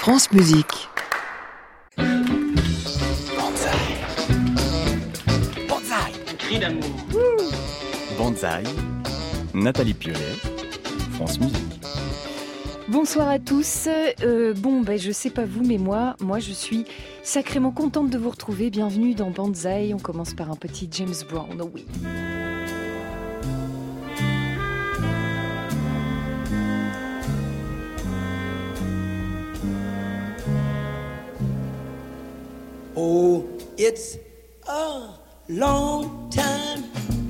France Musique. Banzai. Banzai. Cri d'amour. Banzai. Nathalie Piolet. France Musique. Bonsoir à tous. Je sais pas vous, mais moi je suis sacrément contente de vous retrouver. Bienvenue dans Banzai. On commence par un petit James Brown. Oh oui. Oh, it's a long time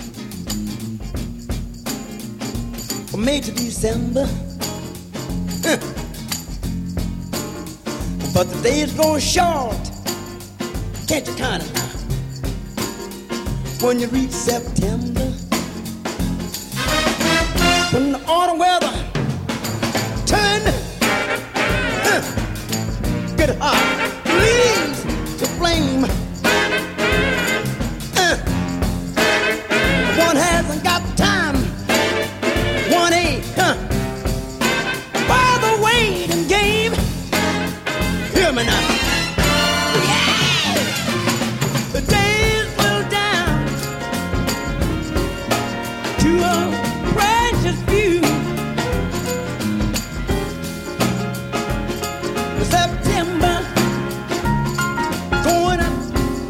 from May to December, but the days grow short, can't you count it now? When you reach September, when the autumn weather turn, get hot, leaves to flame. One hasn't got time, one ain't, by the waiting game. Hear me now. Yeah! The days will down to a precious few. September going up,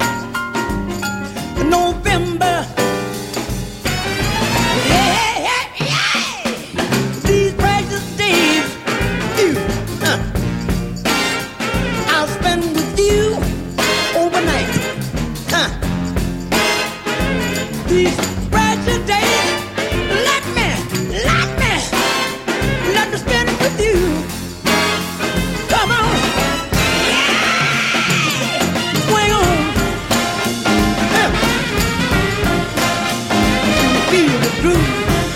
November. These precious days, I'll spend with you overnight. These precious days, let me spend it with you. Come on, swing on, feel the groove.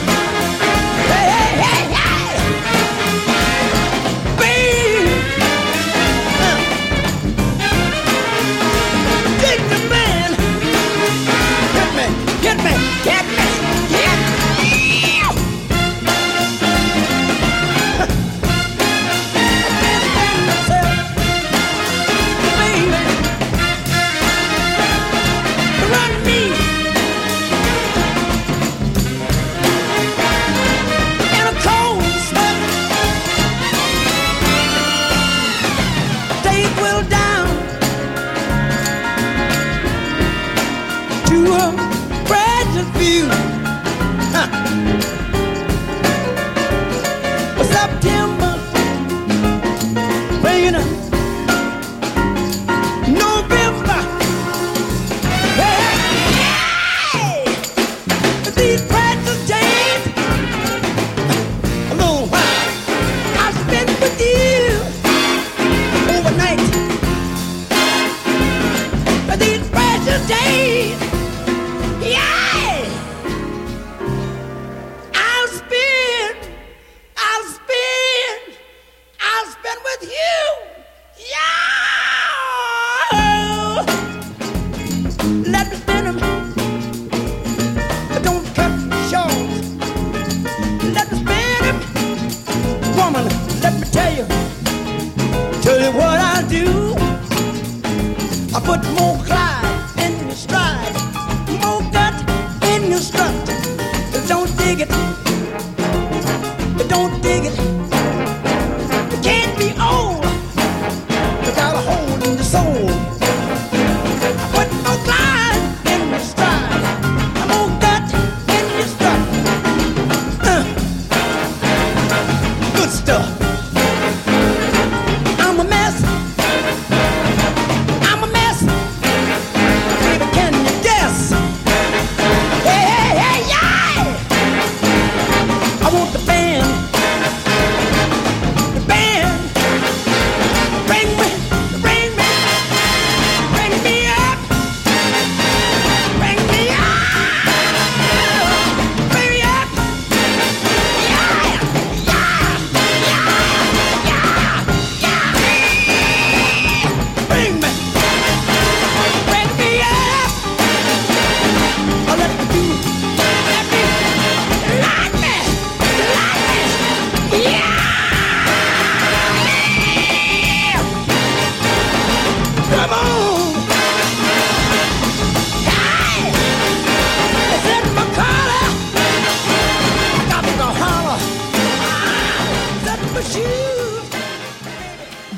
September, bringing up November. These precious days, a little while I spent with you overnight. These precious days, yeah, I'll spend with you. Yeah, let me spend them. Don't cut me short. Let me spend them. Woman, let me tell you what I do. I put more glide in your stride, more gut in your strut. Don't dig it. Don't dig it. You can't be old without a hole in the soul. I put more glide in your stride, more gut in your strut. Good stuff. I'm a mess. I'm a mess.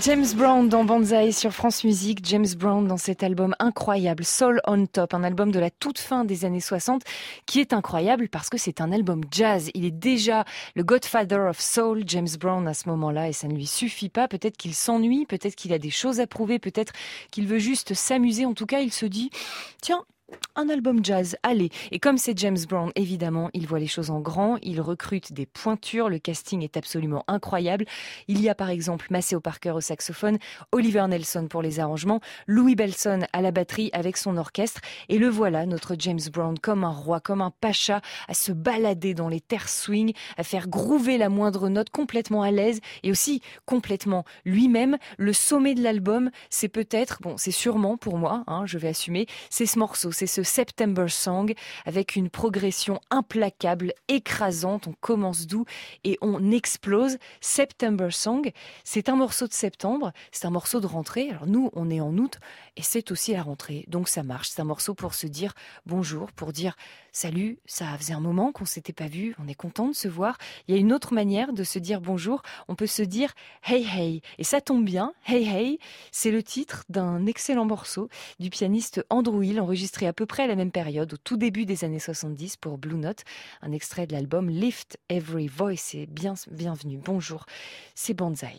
James Brown dans Banzai sur France Musique. James Brown dans cet album incroyable, Soul on Top, un album de la toute fin des années 60 qui est incroyable parce que c'est un album jazz. Il est déjà le Godfather of Soul, James Brown à ce moment-là, et ça ne lui suffit pas. Peut-être qu'il s'ennuie, peut-être qu'il a des choses à prouver, peut-être qu'il veut juste s'amuser. En tout cas, il se dit, tiens, un album jazz, allez. Et comme c'est James Brown, évidemment, il voit les choses en grand, il recrute des pointures, le casting est absolument incroyable. Il y a par exemple Maceo Parker au saxophone, Oliver Nelson pour les arrangements, Louis Bellson à la batterie avec son orchestre. Et le voilà, notre James Brown, comme un roi, comme un pacha, à se balader dans les terres swing, à faire groover la moindre note complètement à l'aise et aussi complètement lui-même. Le sommet de l'album, c'est peut-être, bon, c'est sûrement pour moi, je vais assumer, c'est ce morceau, c'est ce September Song avec une progression implacable, écrasante. On commence doux et on explose. September Song, c'est un morceau de septembre, c'est un morceau de rentrée. Alors nous, on est en août et c'est aussi la rentrée, donc ça marche. C'est un morceau pour se dire bonjour, pour dire salut, ça faisait un moment qu'on s'était pas vu, on est content de se voir. Il y a une autre manière de se dire bonjour, on peut se dire hey hey, et ça tombe bien. Hey hey, c'est le titre d'un excellent morceau du pianiste Andrew Hill, enregistré à peu près à la même période, au tout début des années 70 pour Blue Note, un extrait de l'album Lift Every Voice. Et bienvenue, bonjour, c'est Banzai.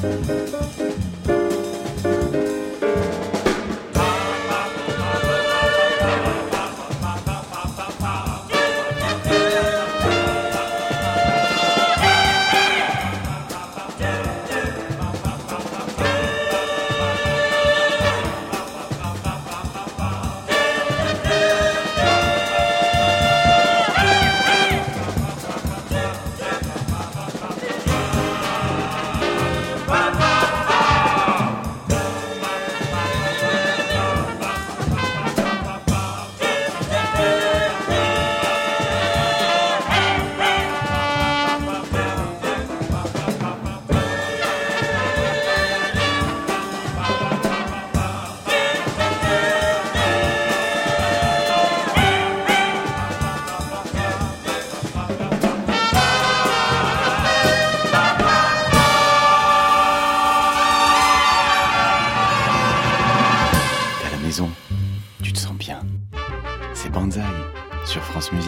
Tu te sens bien. C'est Banzai sur France Musique.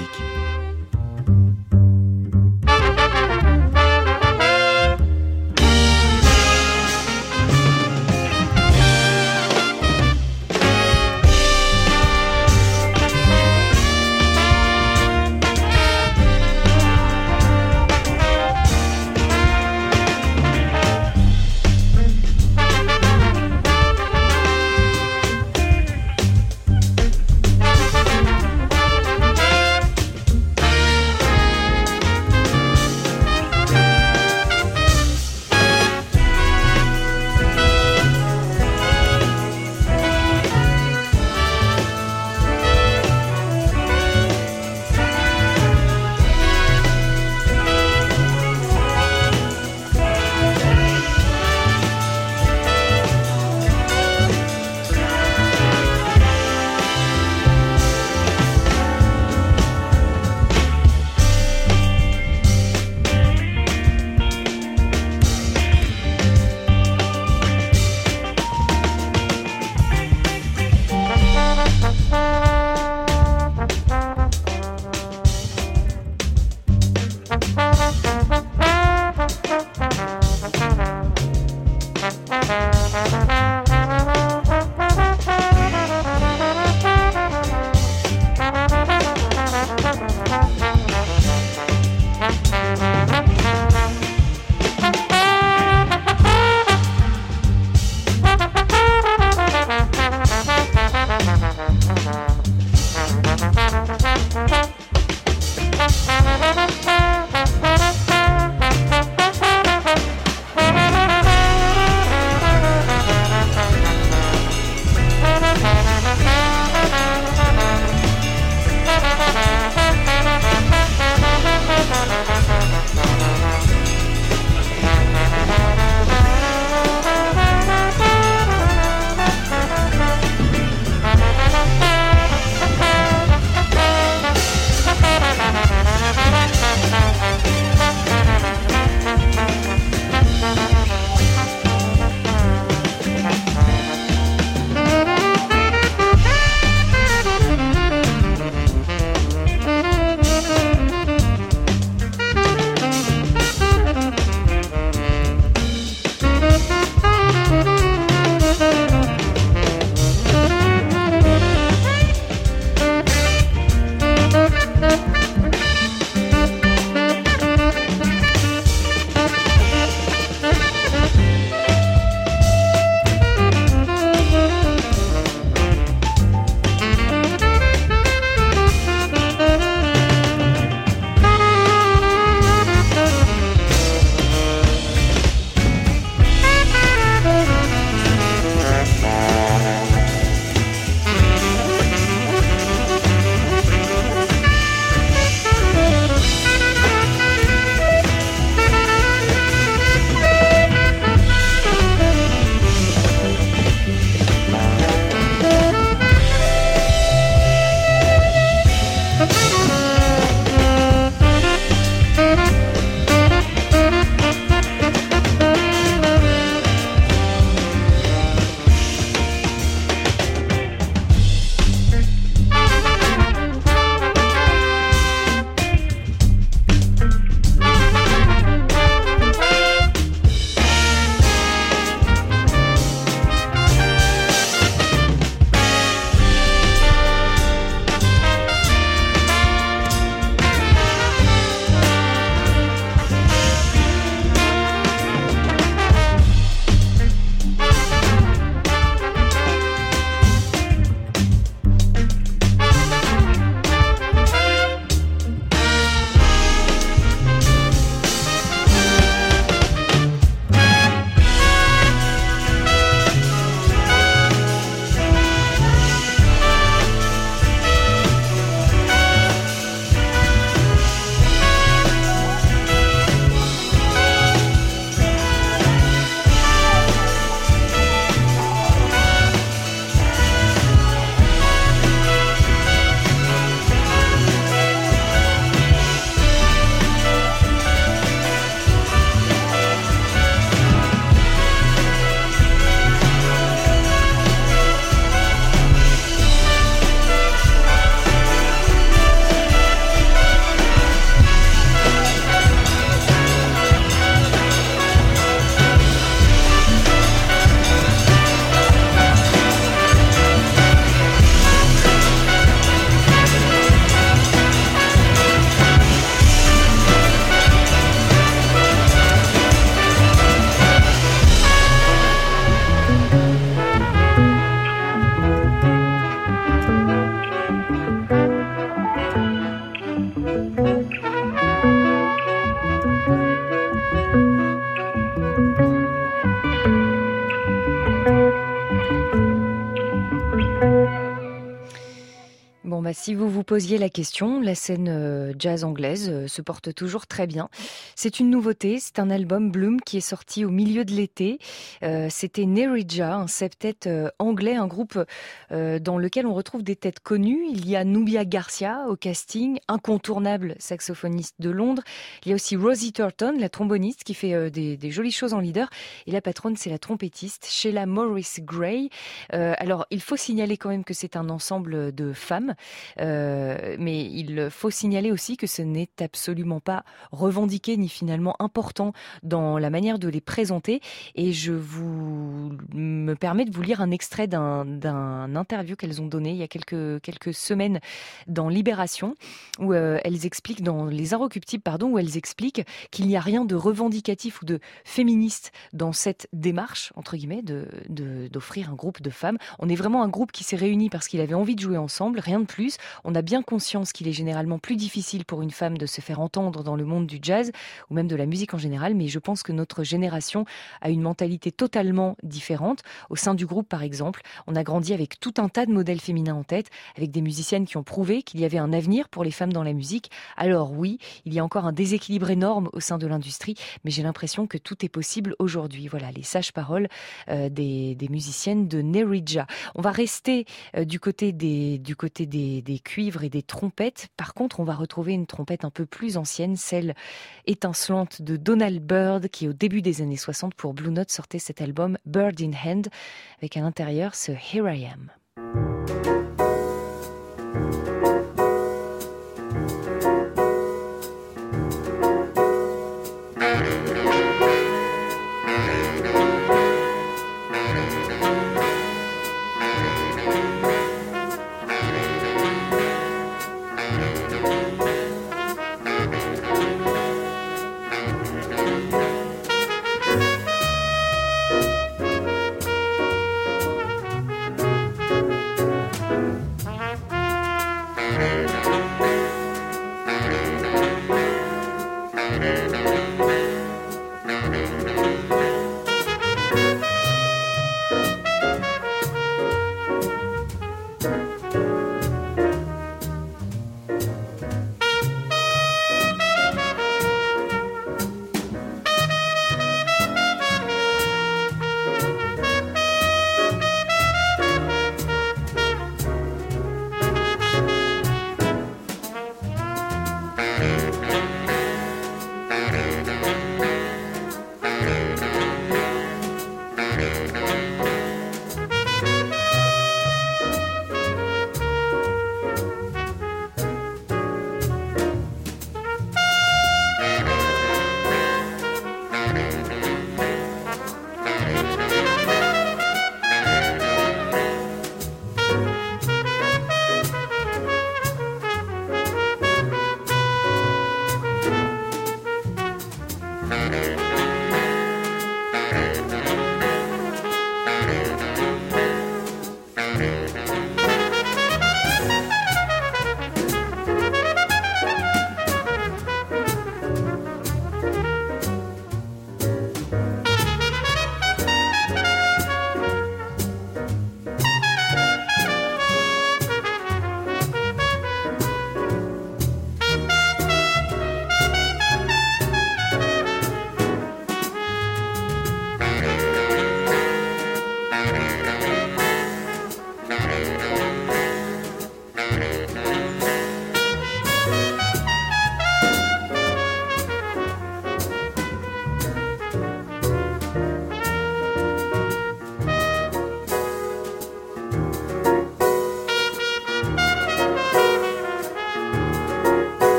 si vous vous posiez la question, la scène jazz anglaise se porte toujours très bien. C'est une nouveauté, c'est un album Bloom qui est sorti au milieu de l'été. C'était Neridja, un septet anglais, un groupe dans lequel on retrouve des têtes connues. Il y a Nubia Garcia au casting, incontournable saxophoniste de Londres. Il y a aussi Rosie Turton, la tromboniste qui fait des jolies choses en leader. Et la patronne, c'est la trompettiste Sheila Morris Gray. Alors, il faut signaler quand même que c'est un ensemble de femmes, mais il faut signaler aussi que ce n'est absolument pas revendiqué ni finalement important dans la manière de les présenter. Et je me permets de vous lire un extrait d'un interview qu'elles ont donné il y a quelques semaines dans Libération, où elles expliquent, dans Les Inrecuptibles, où elles expliquent qu'il n'y a rien de revendicatif ou de féministe dans cette démarche, entre guillemets, d'offrir un groupe de femmes. On est vraiment un groupe qui s'est réuni parce qu'il avait envie de jouer ensemble, rien de plus. On a bien conscience qu'il est généralement plus difficile pour une femme de se faire entendre dans le monde du jazz ou même de la musique en général, mais je pense que notre génération a une mentalité totalement différente. Au sein du groupe, par exemple, on a grandi avec tout un tas de modèles féminins en tête, avec des musiciennes qui ont prouvé qu'il y avait un avenir pour les femmes dans la musique. Alors oui, il y a encore un déséquilibre énorme au sein de l'industrie, mais j'ai l'impression que tout est possible aujourd'hui. Voilà, les sages-paroles des musiciennes de Neridja. On va rester du côté des cuivres et des trompettes. Par contre, on va retrouver une trompette un peu plus ancienne, celle étincelante de Donald Byrd, qui au début des années 60 pour Blue Note sortait cet album Bird in Hand, avec à l'intérieur ce Here I Am.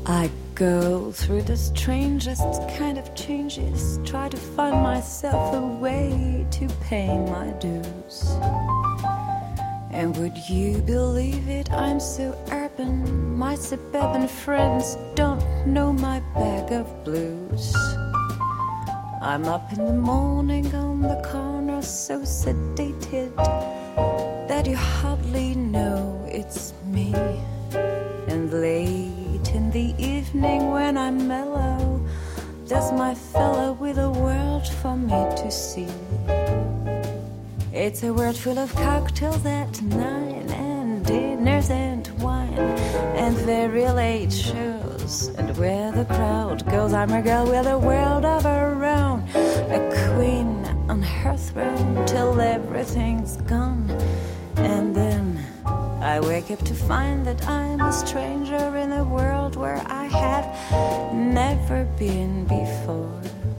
I go through the strangest kind of changes, try to find myself a way to pay my dues. And would you believe it, I'm so urban, my suburban friends don't know my bag of blues. I'm up in the morning on the corner, so sedated that you hardly know it's me. And late in the evening when I'm mellow, there's my fellow with a world for me to see. It's a world full of cocktails at 9 and dinners and wine and very late shows. And where the crowd goes, I'm a girl with a world of her own, a queen on her throne till everything's gone. And then I wake up to find that I'm a stranger in a world where I have never been before.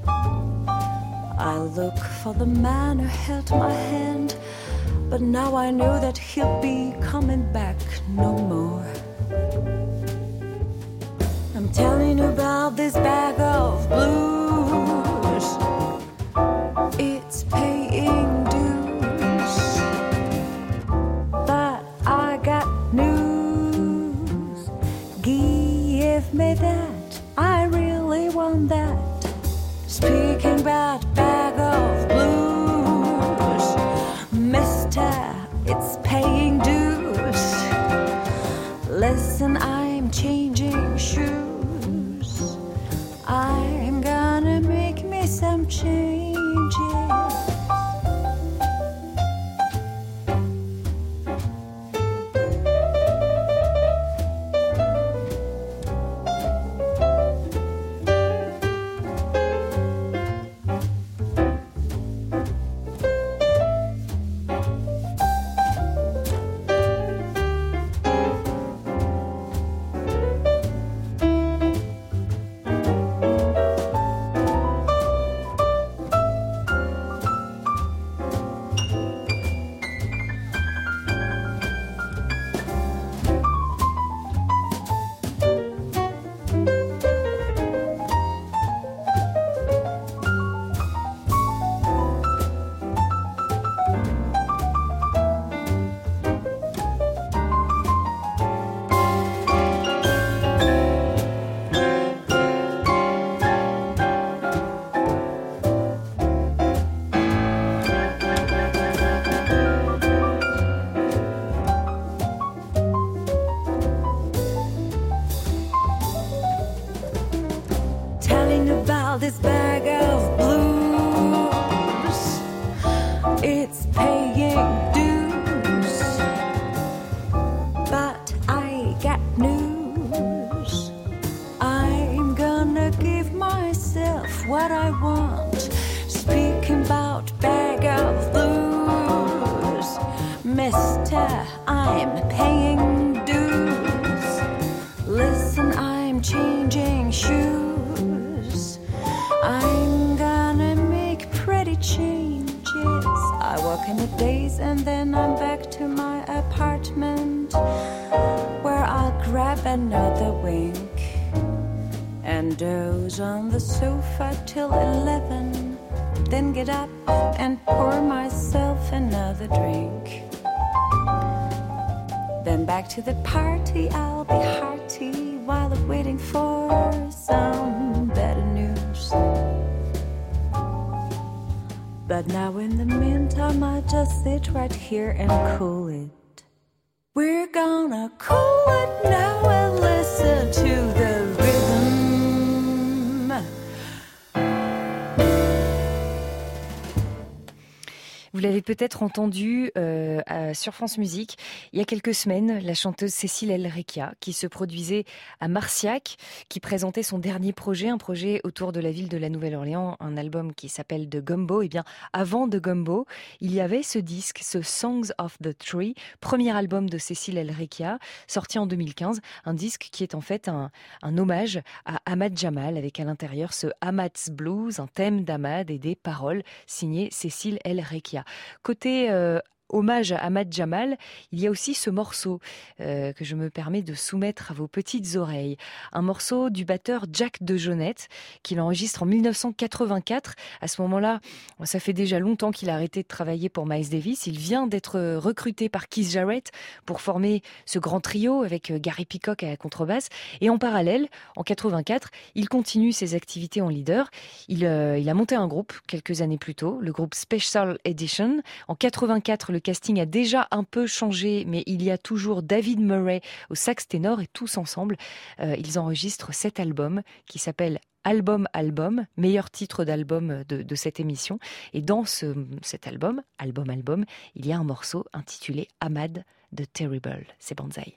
I look for the man who held my hand, but now I know that he'll be coming back no more. I'm telling you about this bag of blues. It's paying dues, but I got news. Give me that, I really want that. Speaking about bag of blues, mister, it's paying dues. Listen, I'm changing shoes. I'm gonna make me some changes. This bag of blues, it's paying dues, but I got news. I'm gonna give myself what I want. Speaking about bag of blues, mister, I'm paying dues. Listen, I'm changing shoes. I'm gonna make pretty changes. I walk in the days and then I'm back to my apartment, where I'll grab another wink and doze on the sofa till 11, then get up and pour myself another drink. Then back to the party, I'll be hearty while I'm waiting for some better news. But now in the meantime, I just sit right here and cool it. We're gonna cool it now and listen to the rhythm. Vous l'avez peut-être entendu sur France Musique il y a quelques semaines, la chanteuse Cécile El Recchia qui se produisait à Marciac, qui présentait son dernier projet, un projet autour de la ville de la Nouvelle-Orléans, un album qui s'appelle The Gumbo. Et bien, avant The Gumbo, il y avait ce disque, ce Songs of the Tree, premier album de Cécile El Recchia, sorti en 2015, un disque qui est en fait un hommage à Ahmad Jamal, avec à l'intérieur ce Ahmad's Blues, un thème d'Ahmad et des paroles signées Cécile El Recchia. Côté hommage à Ahmad Jamal, il y a aussi ce morceau que je me permets de soumettre à vos petites oreilles. Un morceau du batteur Jack DeJohnette qu'il enregistre en 1984. À ce moment-là, ça fait déjà longtemps qu'il a arrêté de travailler pour Miles Davis. Il vient d'être recruté par Keith Jarrett pour former ce grand trio avec Gary Peacock à la contrebasse. Et en parallèle, en 84, il continue ses activités en leader. Il a monté un groupe quelques années plus tôt, le groupe Special Edition. En 84, le casting a déjà un peu changé, mais il y a toujours David Murray au sax ténor et tous ensemble, ils enregistrent cet album qui s'appelle Album, meilleur titre d'album de cette émission. Et dans cet album, il y a un morceau intitulé Ahmad de Terrible. C'est Banzai.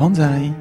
Banzai.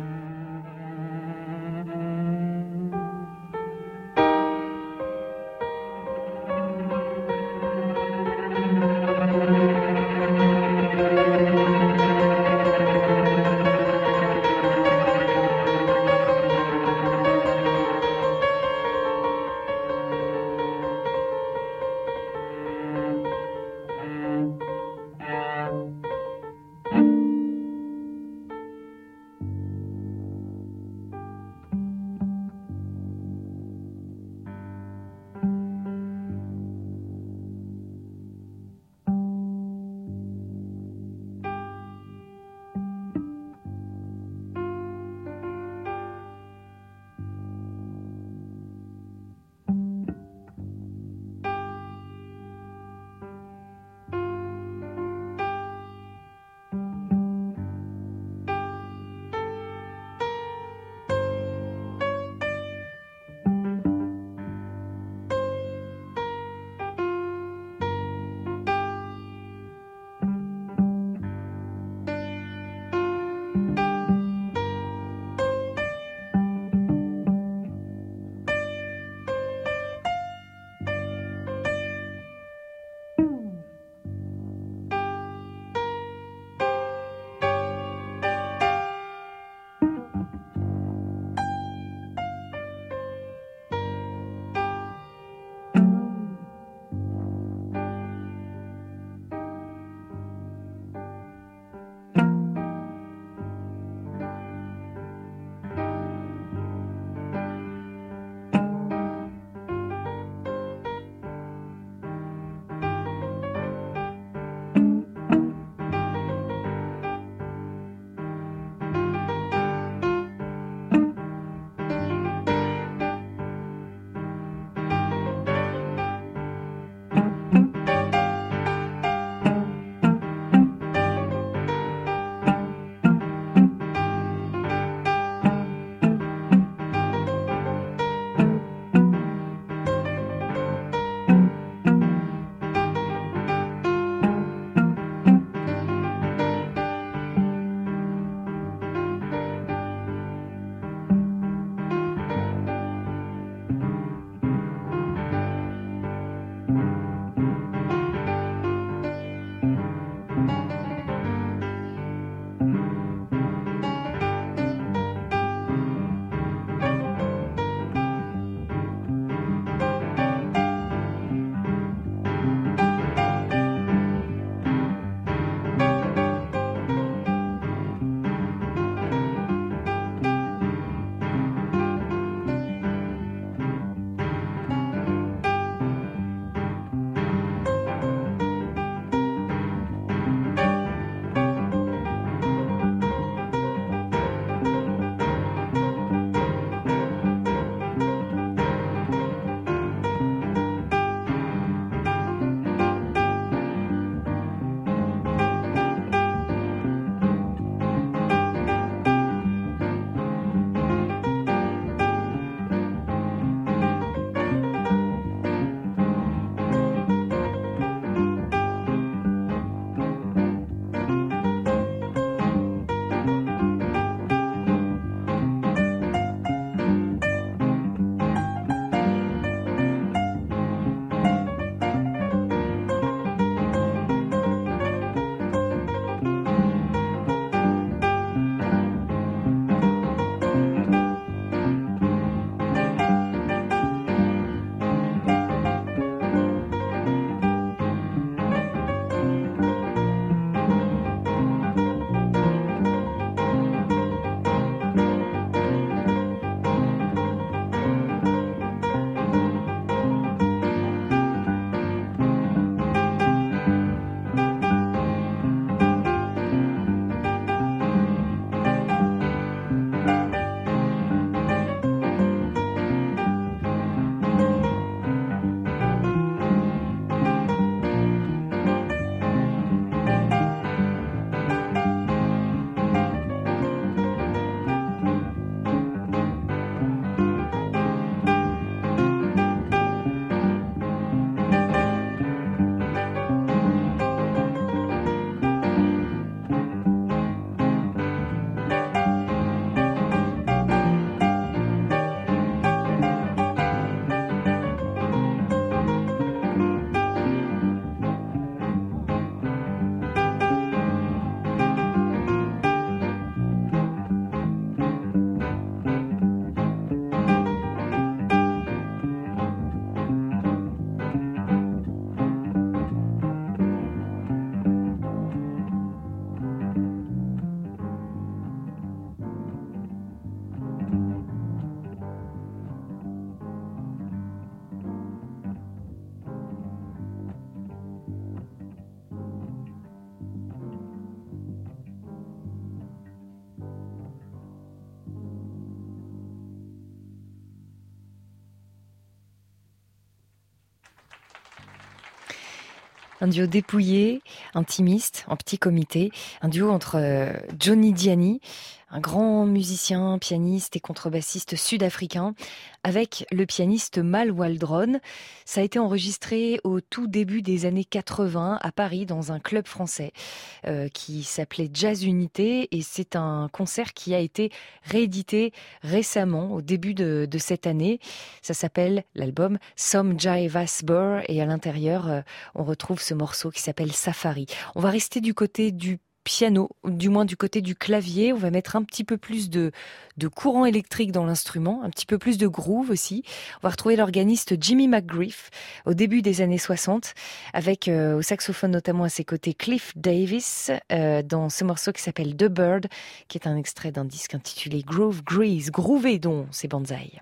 Un duo dépouillé, intimiste, en petit comité. Un duo entre Johnny Diani, un grand musicien, pianiste et contrebassiste sud-africain, avec le pianiste Mal Waldron. Ça a été enregistré au tout début des années 80 à Paris dans un club français qui s'appelait Jazz Unité, et c'est un concert qui a été réédité récemment au début de cette année. Ça s'appelle l'album Some Jive Us Burr, et à l'intérieur on retrouve ce morceau qui s'appelle Safari. On va rester du côté du piano, du moins du côté du clavier. On va mettre un petit peu plus de courant électrique dans l'instrument, un petit peu plus de groove aussi. On va retrouver l'organiste Jimmy McGriff au début des années 60, avec au saxophone notamment à ses côtés Cliff Davis dans ce morceau qui s'appelle The Bird, qui est un extrait d'un disque intitulé Groove Grease, groové dont c'est Banzai.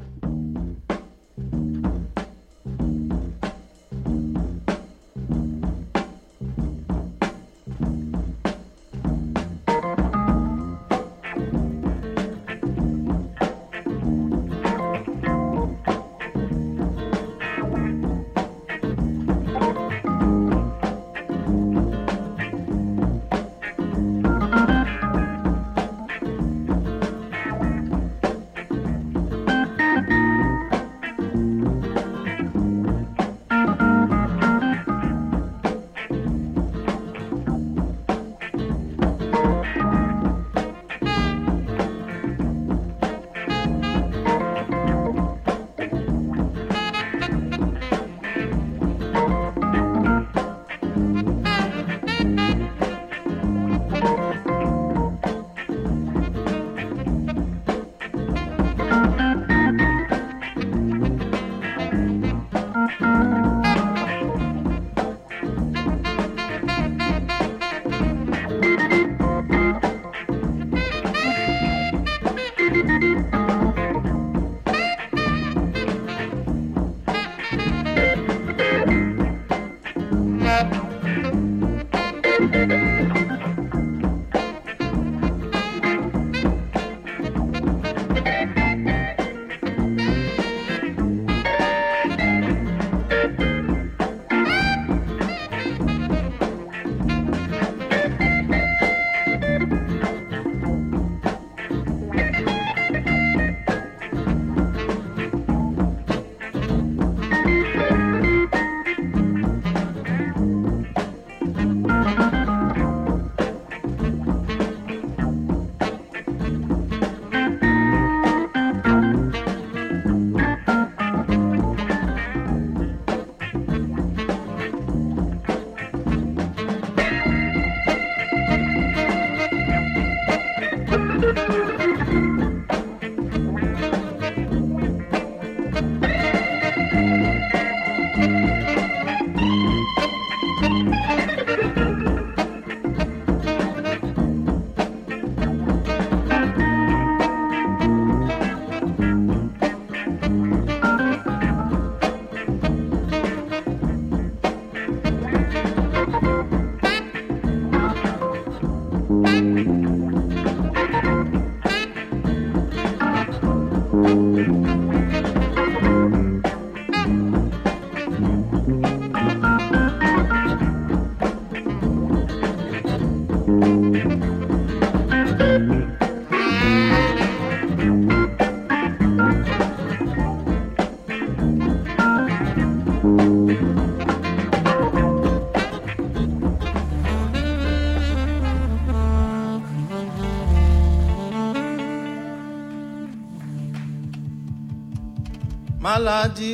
Maladie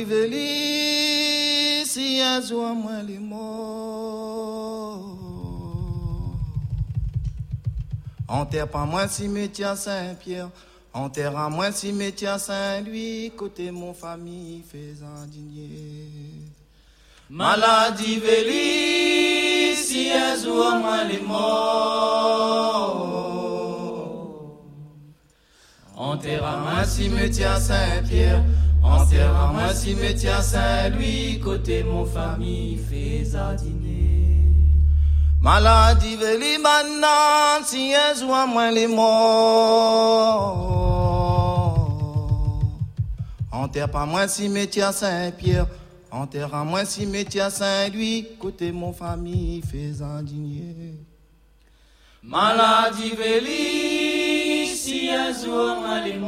veli si un jour moins les morts. Enterre pas moins cimetière Saint-Pierre, enterre à moins cimetière Saint-Louis, côté mon famille faisant digner. Maladie veli si un jour moins les morts. Enterre à moins cimetière Saint-Pierre, enterre à moi cimetière Saint-Louis, côté mon famille faisant dîner. Maladie veli maintenant, si un jour à moi les morts. Enterre pas moi cimetière Saint-Pierre, enterre à moi cimetière Saint-Louis, côté mon famille faisant digner. Maladie vélie, si un jour moi les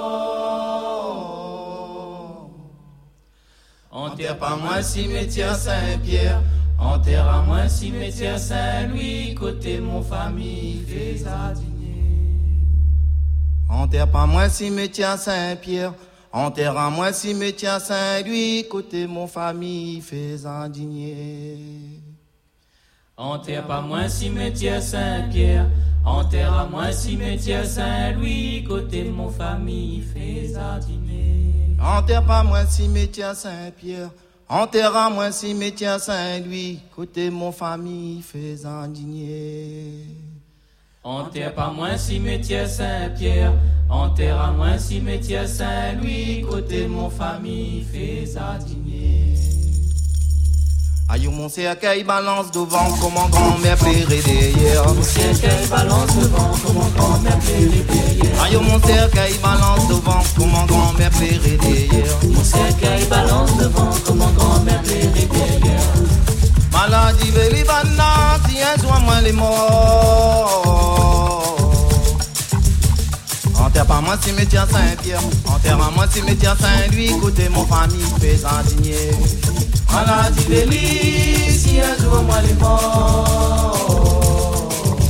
mort. Enterre pas moi cimetière Saint-Pierre, enterre à moi cimetière Saint-Louis, côté mon famille faisant digner. Enterre pas moi cimetière Saint-Pierre, enterre à moi cimetière Saint-Louis, côté mon famille faisant digner. Enterre pas moi cimetière Saint-Pierre, enterre à moi cimetière Saint-Louis, côté mon famille faisant digner. Enterre pas moi cimetière Saint-Pierre, enterre à moi cimetière Saint-Louis, côté mon famille faisant digner. Enterre pas moi cimetière Saint-Pierre, enterre à moi cimetière Saint-Louis, côté mon famille faisant digner. Aïe mon cercueil balance devant comme mon grand-mère plairait derrière. Mon cercueil balance devant comme mon grand-mère plairait derrière. Aïe mon cercueil balance devant comme mon grand-mère plairait derrière. Mon cercueil balance devant comme mon grand-mère plairait derrière. Maladie vélibana, si un jour moi les morts. Enterre pas moi cimetière Saint-Pierre, enterre à moi cimetière Saint-Louis, côté mon famille faisant digner. Maladie vélie, si un jour moi les morts.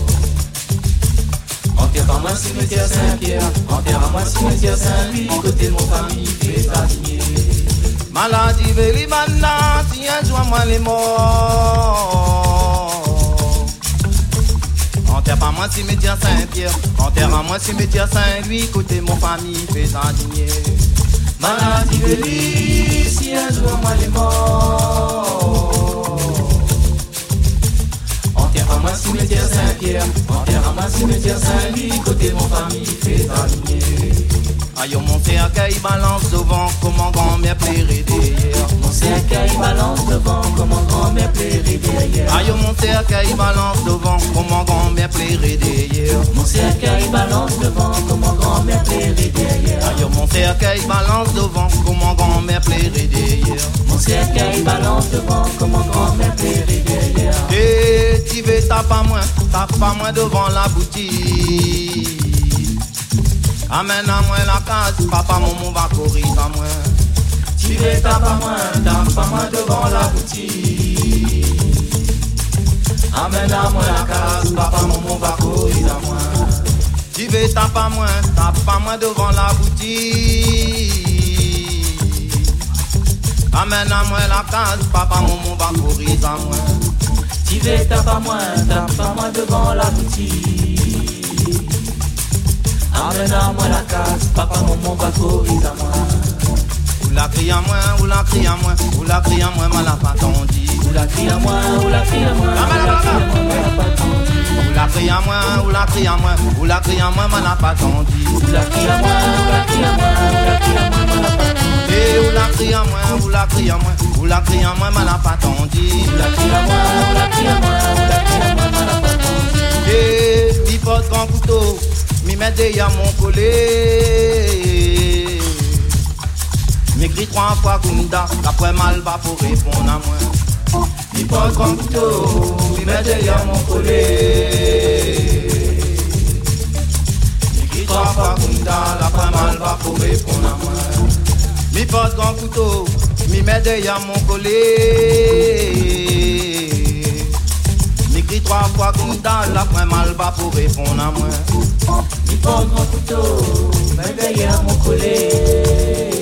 Enterre pas moi cimetière Saint-Pierre, enterre à moi cimetière Saint-Louis, côté mon famille faisant digner. Maladie vélibana, si un jour moi les morts. Enterre pas moi cimetière Saint-Pierre, enterre à moi cimetière Saint-Louis, côté mon famille faisant digner. Maladie vélie, si un jour moi les morts. Enterre à moi cimetière Saint-Pierre, enterre à moi cimetière Saint-Louis, côté mon famille faisant digner. Aïe mon cercueil balance devant comme mon grand-mère plairait derrière. Mon cercueil balance devant comme mon grand-mère plairait derrière. Aïe mon cercueil balance devant comme mon grand-mère plairait derrière. Mon cercueil balance devant comme mon grand-mère plairait derrière. Aïe mon cercueil balance devant comme mon grand-mère plairait derrière. Mon cercueil balance devant comme mon grand-mère plairait derrière. Et tu veux tape pas moins devant la boutique. Amène à moi la case, papa maman va courir à moi. Tu veux tape pas moins devant la boutique. Amène à moi la case, papa maman va courir à moi. Tu veux tape pas moins devant la boutique. Amène à moi la case, papa maman va courir à moi. Tu veux tape pas moins devant la boutique. Amène à moi la case, papa maman va courir à moi. Ou la crie à moi, ou la crie à moi, ou la crie à moi, mal a pas tendu. Ou la crie à moi, ou la crie à moi, ou la crie à moi, ou la crie à moi, ou la crie à moi, mal a pas tendu. Ou la crie à moi, ou la crie à moi, ou la crie à moi, mal a pas tendu. Et ou la crie à moi, ou la crie à moi, ou la crie à moi, mal a pas tendu. Ou la crie à moi, ou la crie à moi, ou la crie à moi, mal a pas tendu. Et mi porte grand couteau. Mi met derrière mon collet. M'écrit 3 fois Gunda, après mal va pour répondre à moi. Mi porte comme couteau, mi met derrière mon collet. M'écrit 3 fois Gunda, après mal va pour répondre à moi. Mi porte comme couteau, mi met derrière mon collet. M'écrit 3 fois Gunda, après mal va pour répondre à moi. Mi porte mon couteau, mais derrière mon collet.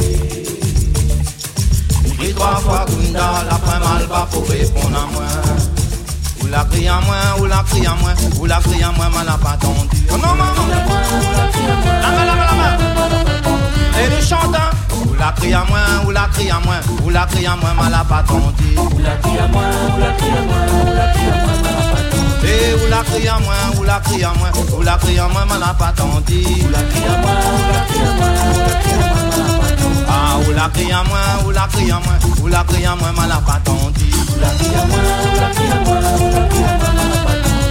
M'écrit 3 fois Gunda, après mal va pour répondre à moi. Ou la crie à moi, ou la crie à moi, ou la crie à moi, mal a pas tendu. Oh non, maman, la main. Et nous chantons. Ou la crie à moi, ou la crie à moi, ou la crie à moi, mal a pas tendu. Ou la crie à moi, ou la crie à moi, ou la crie à moi, mal a pas tendu. Et ou la crie à moi, ou la crie à moi, ou la crie à moi, mal a pas tendu. Ou la crie à moi, ou la crie à moi, ou la crie à moi, mal a pas tendu. Ah, ou la crie à moi, ou la crie à moi, ou la crie à moi, mal a pas tendu. Ou la crie à moi, ou la crie à moi, ou la crie à moi, mal a pas tendu.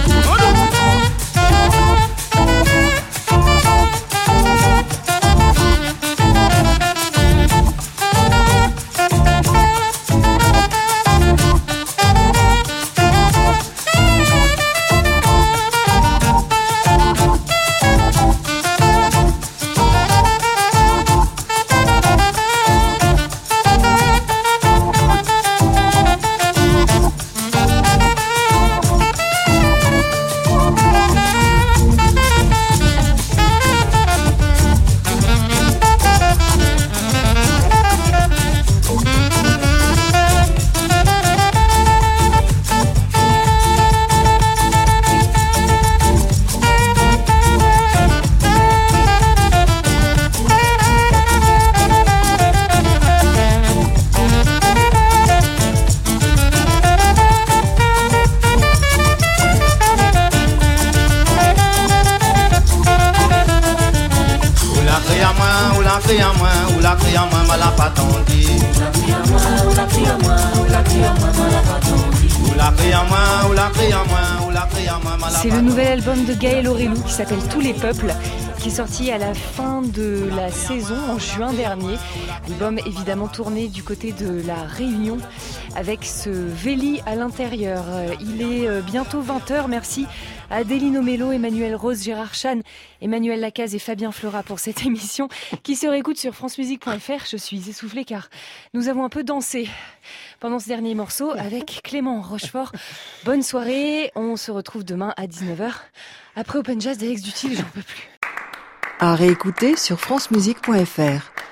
C'est le nouvel album de Gaël Aurelou qui s'appelle Tous les peuples, qui est sorti à la fin de la saison en juin dernier. Album évidemment tourné du côté de la Réunion avec ce Véli à l'intérieur. Il est bientôt 20h. Merci à Adéline Omello, Emmanuel Rose, Gérard Chan, Emmanuel Lacaze et Fabien Fleurat pour cette émission qui se réécoute sur francemusique.fr. Je suis essoufflée car nous avons un peu dansé pendant ce dernier morceau avec Clément Rochefort. Bonne soirée, on se retrouve demain à 19h après Open Jazz d'Alex Dutil, j'en peux plus. À réécouter sur francemusique.fr.